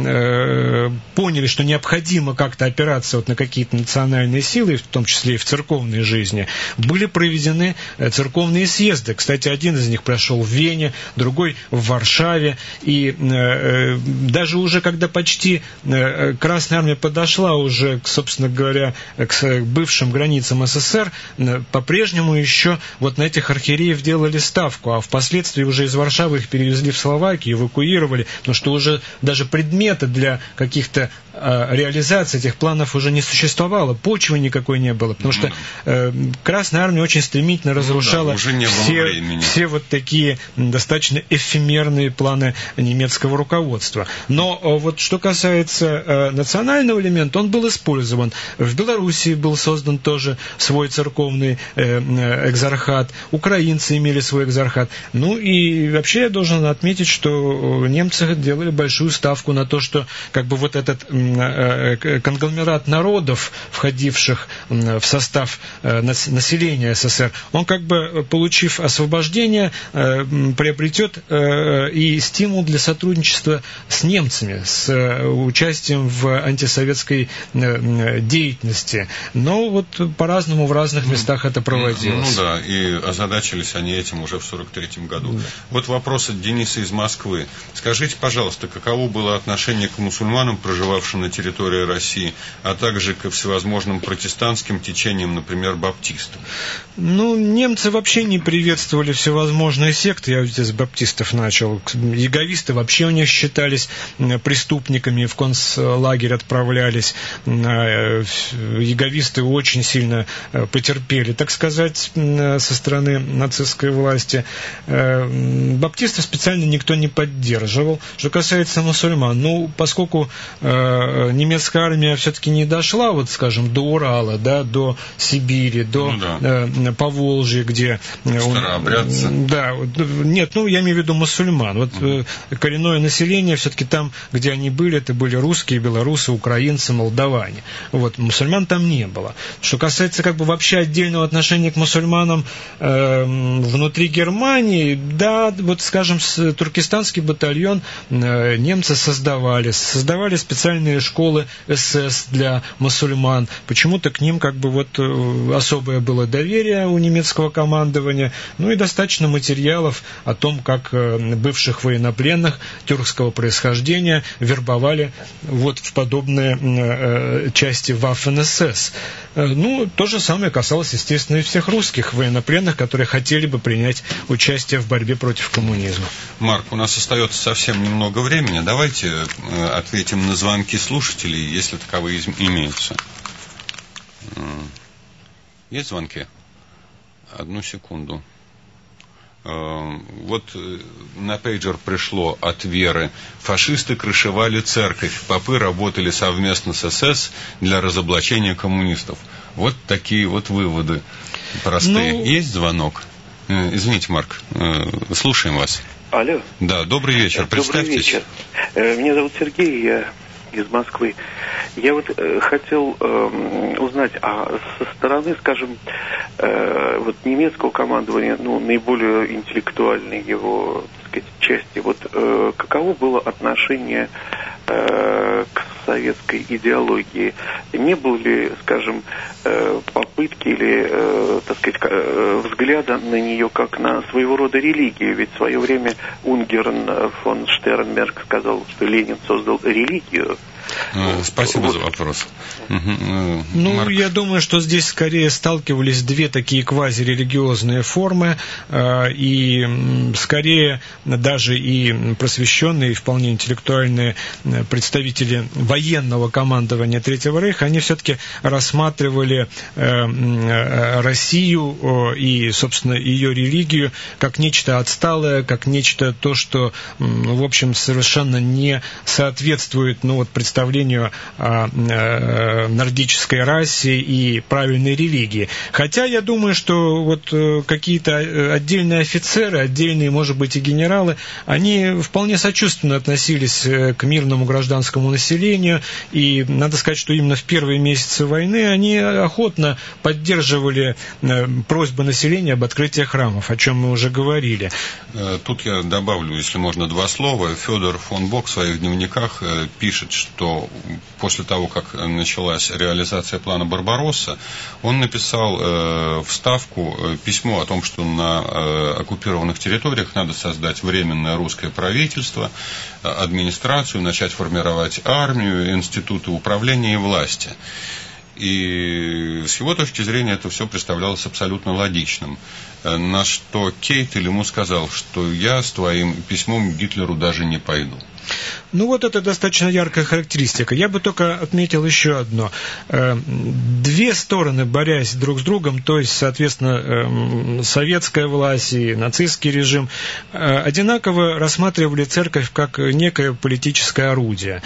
э, поняли, что необходимо как-то опираться вот на какие-то национальные силы, в том числе и в церковной жизни, были проведены церковные съезды. Кстати, один из них прошел в Вене, другой в Варшаве. И э, даже уже когда почти э, Красная Армия подошла уже, собственно говоря, к бывшим границам СССР, э, по-прежнему еще вот на этих архиереев делали ставку, а впоследствии уже из Варшавы их перевезли в Словакию, эвакуировали, потому что уже даже предметы для каких-то э, реализаций этих планов уже не существовало, почвы никакой не было, потому что э, Красная Армия очень стремительно разрушала ну, да, уже не было все, времени. все вот такие достаточно эфемерные планы немецкого руководства. Но э, вот что касается э, национального элемента, он был использован. В Белоруссии был создан тоже свой церковный э, экзархат, украинцы имели свой экзархат. Ну и вообще я должен отметить, что немцы делали большую ставку на то, что как бы вот этот э, конгломерат народов, входивших в состав э, населения СССР, он как бы, получив освобождение, э, приобретет э, и стимул для сотрудничества с немцами, с э, участием в антисоветской э, деятельности. Но вот по-разному в разных местах это проводилось. Ну да, и озадачились они этим уже в сорок третьем году. Да. Вот вопрос от Дениса из Москвы. Скажите, пожалуйста, каково было отношение к мусульманам, проживавшим на территории России, а также ко всевозможным протестантским течениям, например, баптистам? Ну, немцы вообще не приветствовали всевозможные секты. Я здесь с баптистов начал. Яговисты вообще у них считались преступниками, в концлагерь отправлялись. Яговисты очень сильно потерпели, так сказать, со стороны нацистской власти. Баптистов специально никто не поддерживал. Что касается мусульман, ну, поскольку э, немецкая армия все-таки не дошла, вот, скажем, до Урала, да, до Сибири, до ну, да. э, Поволжья, где... Старообрядцы. Он, да, нет, ну, я имею в виду мусульман. Вот mm-hmm. э, коренное население все-таки там, где они были, это были русские, белорусы, украинцы, молдаване. Вот, мусульман там не было. Что касается как бы вообще отдельного отношения к мусульманам э, внутри Германии, да, вот, скажем, туркестанский батальон э, немцы создавали, создавали специальные школы СС для мусульман. Почему-то к ним как бы вот э, особое было доверие у немецкого командования, ну и достаточно материалов о том, как э, бывших военнопленных тюркского происхождения вербовали вот в подобные э, части Waffen-эс эс. Э, ну, то же самое касалось, естественно, и всех русских военнопленных, которые хотели бы принять участие в борьбе против коммунизма. Марк, у нас остается совсем немного времени. Давайте э, ответим на звонки слушателей, если таковые имеются. Есть звонки? Одну секунду. Вот на пейджер пришло от Веры. Фашисты крышевали церковь, попы работали совместно с СС для разоблачения коммунистов. Вот такие вот выводы простые. Ну... Есть звонок? Извините, Марк, слушаем вас. Алло. Да, добрый вечер, представьтесь. Добрый вечер. Меня зовут Сергей, я из Москвы. Я вот э, хотел э, узнать, а со стороны, скажем, э, вот немецкого командования, ну, наиболее интеллектуальной его, так сказать, части, вот э, каково было отношение э, к советской идеологии, не было ли, скажем, попытки или, так сказать, взгляда на нее как на своего рода религию? Ведь в свое время Унгерн фон Штернберг сказал, что Ленин создал религию. Спасибо вот за вопрос. Ну, Марк. Я думаю, что здесь скорее сталкивались две такие квазирелигиозные формы, и скорее даже и просвещенные, и вполне интеллектуальные представители военного командования Третьего Рейха, они все-таки рассматривали Россию и, собственно, ее религию как нечто отсталое, как нечто то, что, в общем, совершенно не соответствует, ну, вот, представлению представлению о э, нордической расе и правильной религии. Хотя я думаю, что вот э, какие-то отдельные офицеры, отдельные, может быть, и генералы, они вполне сочувственно относились э, к мирному гражданскому населению, и надо сказать, что именно в первые месяцы войны они охотно поддерживали э, просьбы населения об открытии храмов, о чем мы уже говорили. Тут я добавлю, если можно, два слова. Федор фон Бок в своих дневниках э, пишет, что после того, как началась реализация плана «Барбаросса», он написал э, вставку, э, письмо о том, что на э, оккупированных территориях надо создать временное русское правительство, э, администрацию, начать формировать армию, институты управления и власти. И с его точки зрения это все представлялось абсолютно логичным. На что Кейтель ему сказал, что я с твоим письмом к Гитлеру даже не пойду. Ну вот это достаточно яркая характеристика. Я бы только отметил еще одно. Две стороны, борясь друг с другом, то есть, соответственно, советская власть и нацистский режим, одинаково рассматривали церковь как некое политическое орудие.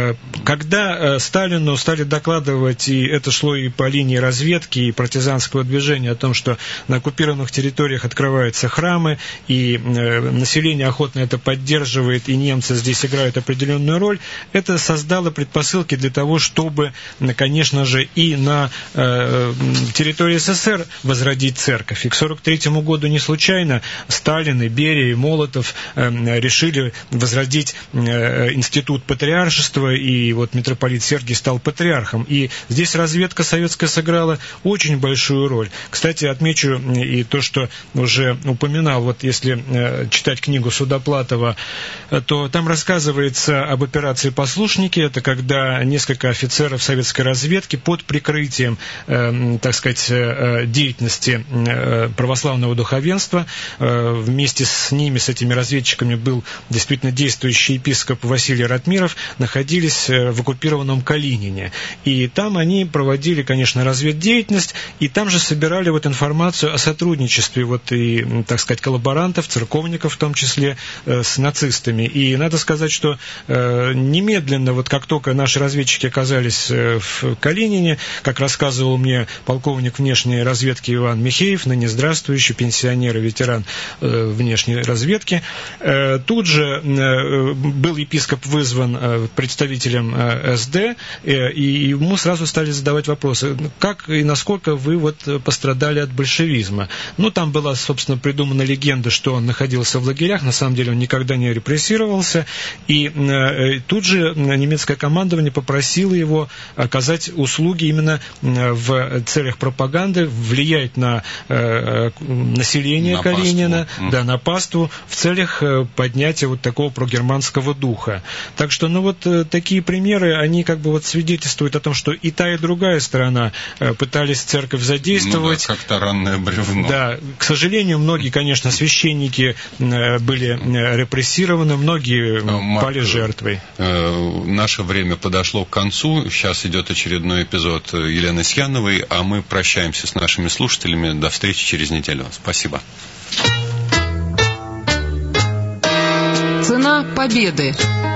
Когда Сталину стали докладывать, и это шло и по линии разведки, и партизанского движения, о том, что на оккупированных территориях открываются храмы, и население охотно это поддерживает, и немцы здесь играют определенную роль, это создало предпосылки для того, чтобы, конечно же, и на э, территории СССР возродить церковь. И к сорок третьему году не случайно Сталин и Берия и Молотов э, решили возродить э, институт патриаршества, и вот митрополит Сергий стал патриархом. И здесь разведка советская сыграла очень большую роль. Кстати, отмечу и то, что уже упоминал, вот если э, читать книгу Судоплатова, то там рассказывается об операции «Послушники». Это когда несколько офицеров советской разведки под прикрытием, э, так сказать, э, деятельности э, православного духовенства, э, вместе с ними, с этими разведчиками, был действительно действующий епископ Василий Ратмиров, находились в оккупированном Калинине. И там они проводили, конечно, разведдеятельность, и там же собирали вот информацию о сотрудничестве вот и, так сказать, коллаборантов, церковников в том числе, э, с нацистами. И надо сказать, что э, немедленно, вот как только наши разведчики оказались э, в Калинине, как рассказывал мне полковник внешней разведки Иван Михеев, ныне здравствующий пенсионер и ветеран э, внешней разведки, э, тут же э, был епископ вызван э, представителем э, эс дэ, э, и ему сразу стали задавать вопросы, как и насколько вы вот пострадали от большевизма. Ну, там была, собственно, придумана легенда, что он находился в лагерях, на самом деле он никогда не репрессировался, и э, тут же немецкое командование попросило его оказать услуги именно в целях пропаганды, влиять на э, население на Калинина, паству. Да, на паству, в целях поднятия вот такого прогерманского духа. Так что, ну вот такие примеры, они как бы вот свидетельствуют о том, что и та, и другая сторона пытались церковь задействовать. Ну да, как таранное бревно. Да, к сожалению, многие, конечно, священники были репрессированы, многие Марк, пали жертвой. Э, наше время подошло к концу. Сейчас идет очередной эпизод Елены Сьяновой, а мы прощаемся с нашими слушателями. До встречи через неделю. Спасибо. Цена победы.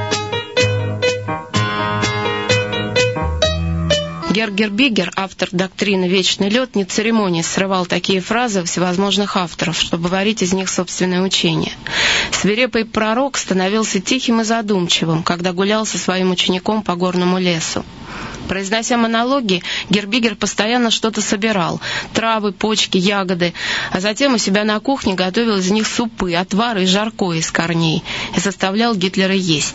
Гергер Бигер, автор доктрины «Вечный лед», не церемонясь срывал такие фразы всевозможных авторов, чтобы варить из них собственное учение. Свирепый пророк становился тихим и задумчивым, когда гулял со своим учеником по горному лесу. Произнося монологи, Гербигер постоянно что-то собирал – травы, почки, ягоды, а затем у себя на кухне готовил из них супы, отвары и жаркое из корней и заставлял Гитлера есть.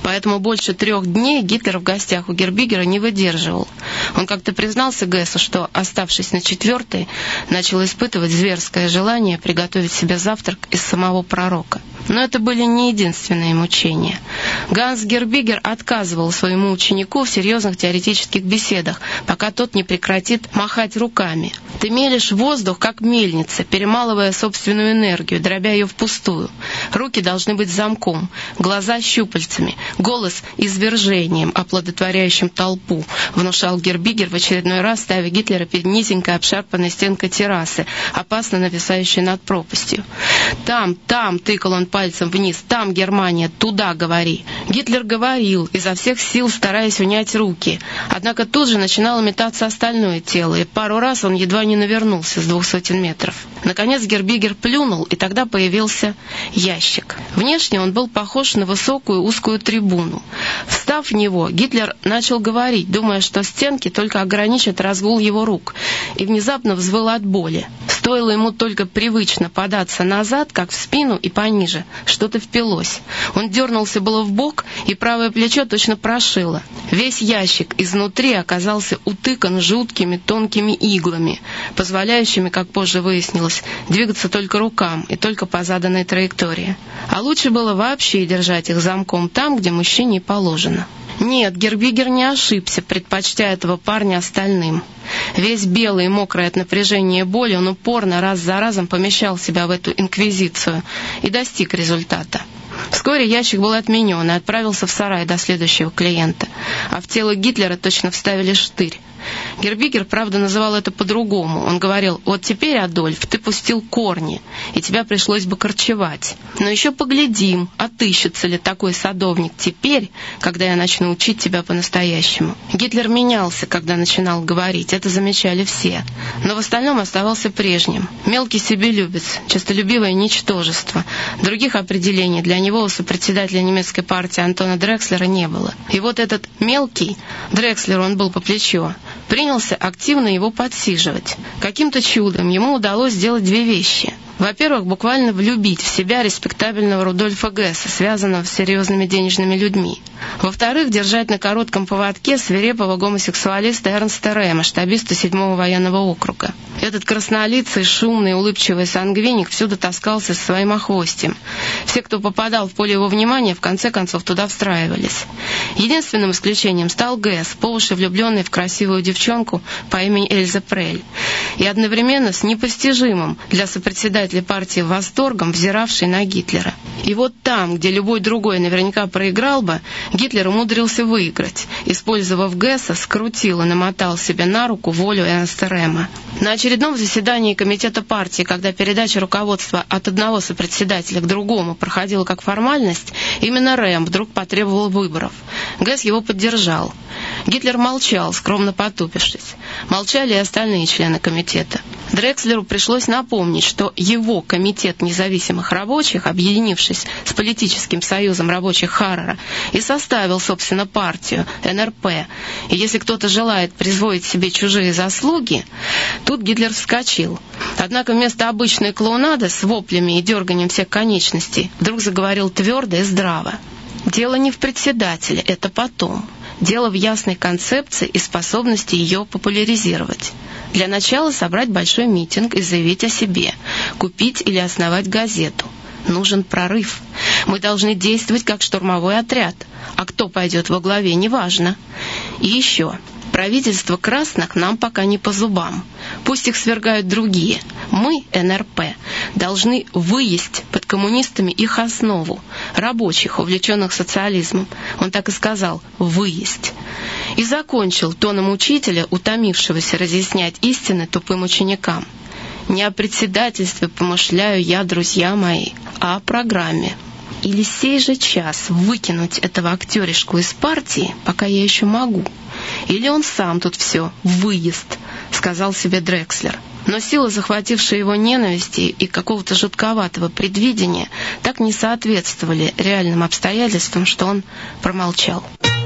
Поэтому больше трех дней Гитлер в гостях у Гербигера не выдерживал. Он как-то признался Гессу, что, оставшись на четвертой, начал испытывать зверское желание приготовить себе завтрак из самого пророка. Но это были не единственные мучения. Ганс Гербигер отказывал своему ученику в серьезных теоретических беседах, пока тот не прекратит махать руками. «Ты мелешь воздух, как мельница, перемалывая собственную энергию, дробя ее впустую. Руки должны быть замком, глаза щупальцами, голос извержением, оплодотворяющим толпу», внушал Гербигер в очередной раз, ставя Гитлера перед низенькой обшарпанной стенкой террасы, опасно нависающей над пропастью. «Там, там!» — тыкал он пальцем вниз. «Там Германия, туда говори!» Гитлер говорил, изо всех сил стараясь унять руки. Однако тут же начинало метаться остальное тело, и пару раз он едва не навернулся с двух сотен метров. Наконец Гербигер плюнул, и тогда появился ящик. Внешне он был похож на высокую узкую трибуну. Встав в него, Гитлер начал говорить, думая, что стенки только ограничат разгул его рук, и внезапно взвыл от боли. Стоило ему только привычно податься назад, как в спину и пониже. Что-то впилось. Он дернулся было в бок, и правое плечо точно прошило. Весь ящик изнутри оказался утыкан жуткими тонкими иглами, позволяющими, как позже выяснилось, двигаться только рукам и только по заданной траектории. А лучше было вообще держать их замком там, где мужчине и положено. Нет, Гербигер не ошибся, предпочтя этого парня остальным. Весь белый и мокрый от напряжения и боли, он упорно раз за разом помещал себя в эту инквизицию и достиг результата. Вскоре ящик был отменен и отправился в сарай до следующего клиента, а в тело Гитлера точно вставили штырь. Гербигер, правда, называл это по-другому. Он говорил: «Вот теперь, Адольф, ты пустил корни, и тебя пришлось бы корчевать. Но еще поглядим, отыщется ли такой садовник теперь, когда я начну учить тебя по-настоящему». Гитлер менялся, когда начинал говорить, это замечали все, но в остальном оставался прежним. Мелкий себелюбец, честолюбивое ничтожество. Других определений для него у сопредседателя немецкой партии Антона Дрекслера не было. И вот этот мелкий, Дрекслеру он был по плечо, принялся активно его подсиживать. Каким-то чудом ему удалось сделать две вещи. Во-первых, буквально влюбить в себя респектабельного Рудольфа Гесса, связанного с серьезными денежными людьми. Во-вторых, держать на коротком поводке свирепого гомосексуалиста Эрнста Рема, штабиста седьмого военного округа. Этот краснолицый, шумный, улыбчивый сангвиник всюду таскался со своим охвостьем. Все, кто попадал в поле его внимания, в конце концов туда встраивались. Единственным исключением стал Гесс, по уши влюбленный в красивую девчонку по имени Эльза Прель, и одновременно с непостижимым для сопредседателя партии восторгом, взиравший на Гитлера. И вот там, где любой другой наверняка проиграл бы, Гитлер умудрился выиграть, использовав Гесса, скрутил и намотал себе на руку волю Эрнста Рема. На очередном заседании комитета партии, когда передача руководства от одного сопредседателя к другому проходила как формальность, именно Рем вдруг потребовал выборов. Гесс его поддержал. Гитлер молчал, скромно потупившись. Молчали и остальные члены комитета. Дрекслеру пришлось напомнить, что его комитет независимых рабочих, объединившись с политическим союзом рабочих Харрера, и составил, собственно, партию эн эр пэ. И если кто-то желает присвоить себе чужие заслуги, тут Гитлер вскочил. Однако вместо обычной клоунады с воплями и дерганием всех конечностей вдруг заговорил твердо и здраво. Дело не в председателе, это потом. Дело в ясной концепции и способности ее популяризировать. Для начала собрать большой митинг и заявить о себе, купить или основать газету. Нужен прорыв. Мы должны действовать как штурмовой отряд, а кто пойдет во главе, неважно. И еще. Правительство красных нам пока не по зубам. Пусть их свергают другие. Мы, эн эр пэ, должны выесть под коммунистами их основу, рабочих, увлеченных социализмом. Он так и сказал «выесть». И закончил тоном учителя, утомившегося разъяснять истины тупым ученикам. Не о председательстве помышляю я, друзья мои, а о программе. Или сей же час выкинуть этого актеришку из партии, пока я еще могу. Или он сам тут все, выезд, сказал себе Дрекслер. Но сила, захватившая его ненависти и какого-то жутковатого предвидения, так не соответствовали реальным обстоятельствам, что он промолчал.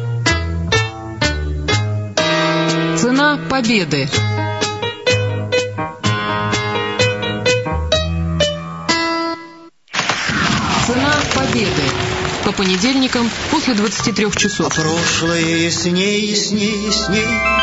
Цена победы. Цена победы. По понедельникам после двадцати трёх часов. А прошлое ясней, ясней, ясней.